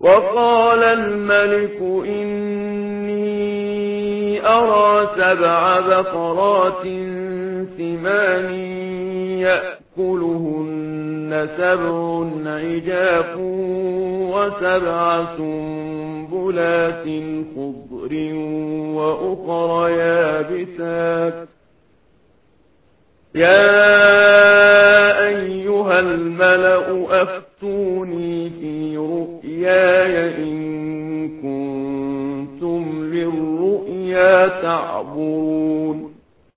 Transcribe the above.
وقال الملك إني أرى 7 بقرات ثمان يأكلهن 7 عجاف و7 سنبلات خضر وأخر يابسات يا أيها الملأ أفتوني في رؤياي إن كنتم للرؤيا تعبرون